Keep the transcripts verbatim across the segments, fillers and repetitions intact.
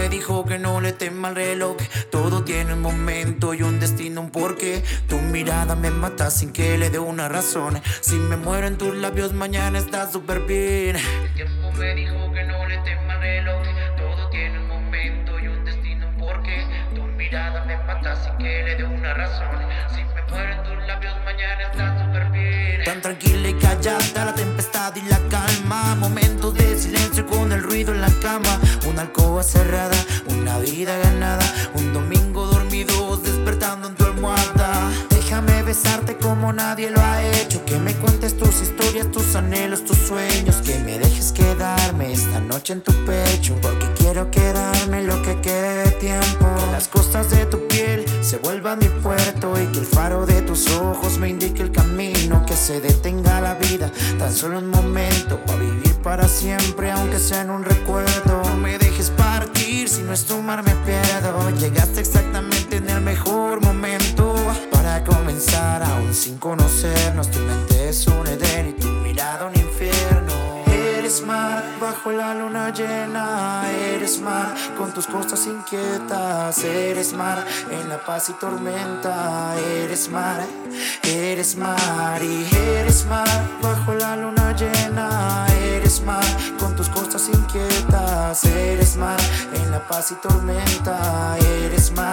me dijo que no le tema al reloj. Todo tiene un momento y un destino, un porqué. Tu mirada me mata sin que le dé una razón. Si me muero en tus labios mañana está súper bien. El tiempo me dijo que no le tema al reloj. Todo tiene un momento y un destino, un porqué. Tu mirada me mata sin que le dé una razón. Si me muero en tus labios mañana está súper bien. Tan tranquila y callada la tempestad y la calma. Momentos de silencio con el ruido en la cama. Una alcoba cerrada, una vida ganada. Un domingo dormidos despertando en tu almohada. Déjame besarte como nadie lo ha hecho. Que me cuentes tus historias, tus anhelos, tus sueños. Que me dejes quedarme esta noche en tu pecho. Porque quiero quedarme lo que quede de tiempo. Que las costas de tu piel se vuelvan mi puerto. Y que el faro de tus ojos me indique el camino. Que se detenga la vida, tan solo un momento. Pa' vivir para siempre, aunque sea en un recuerdo. No me dejes partir, si no es tu mar me pierdo. Llegaste exactamente en el mejor momento para comenzar, aún sin conocernos. Tu mente es un edén y tu mirada un infierno. Eres mar bajo la luna llena. Eres mar con tus costas inquietas. Eres mar en la paz y tormenta. Eres mar, eres mar y eres mar bajo la luna llena. Eres mar con tus costas inquietas. Eres mar en la paz y tormenta. Eres mar,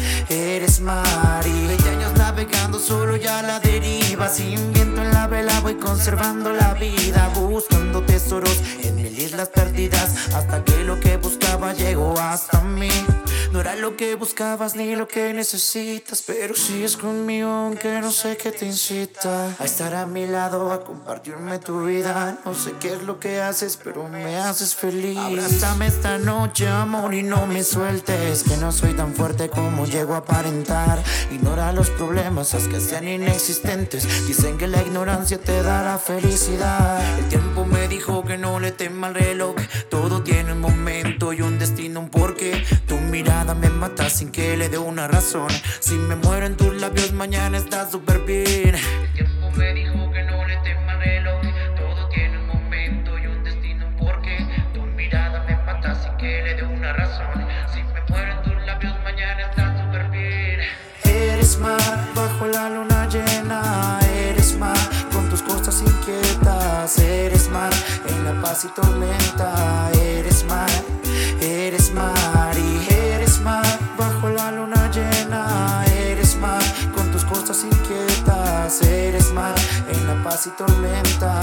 eres mar y veinte años navegando solo ya a la deriva. Sin viento en la vela voy conservando la vida. Buscando tesoros en mil islas perdidas. Hasta que lo que buscaba llegó hasta mí. No era lo que buscabas ni lo que necesitas, pero sigues conmigo aunque no sé qué te incita a estar a mi lado, a compartirme tu vida. No sé qué es lo que haces, pero me haces feliz. Abrázame esta noche, amor, y no me sueltes. Que no soy tan fuerte como llego a aparentar. Ignora los problemas, haz que sean inexistentes. Dicen que la ignorancia te da la felicidad. El tiempo me dijo que no le tema al reloj. Todo tiene un momento y un destino, un porqué. Tu mirada me mata sin que le dé una razón. Si me muero en tus labios mañana está súper bien. El tiempo me dijo que no le tema al reloj. Todo tiene un momento y un destino, un porqué. Tu mirada me mata sin que le dé una razón. Si me muero en tus labios mañana está súper bien. Eres mar bajo la luna llena. Eres mar con tus costas inquietas. Eres mar en la paz y tormenta. Eres mar, eres mar y eres mar bajo la luna llena. Eres mar con tus costas inquietas. Eres mar en la paz y tormenta.